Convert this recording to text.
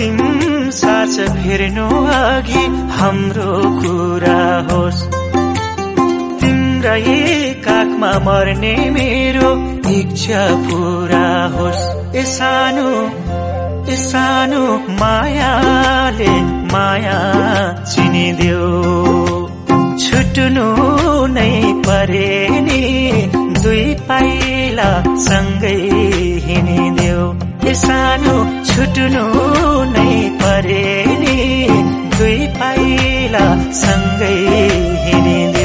अन्तिम सास फेर्नु अघि हाम्रो कुरा होस्, तिम्रै काखमा मर्ने मेरो इच्छा पूरा होस्। ए सानो मायाले माया चिनिदेऊ, छुट्नु नै परे नि दुई पाइला सँगै हिँडिदेऊ। ए सानो छुट्नु नै परे नि दुई पाइला सँगै हिँडिदेऊ।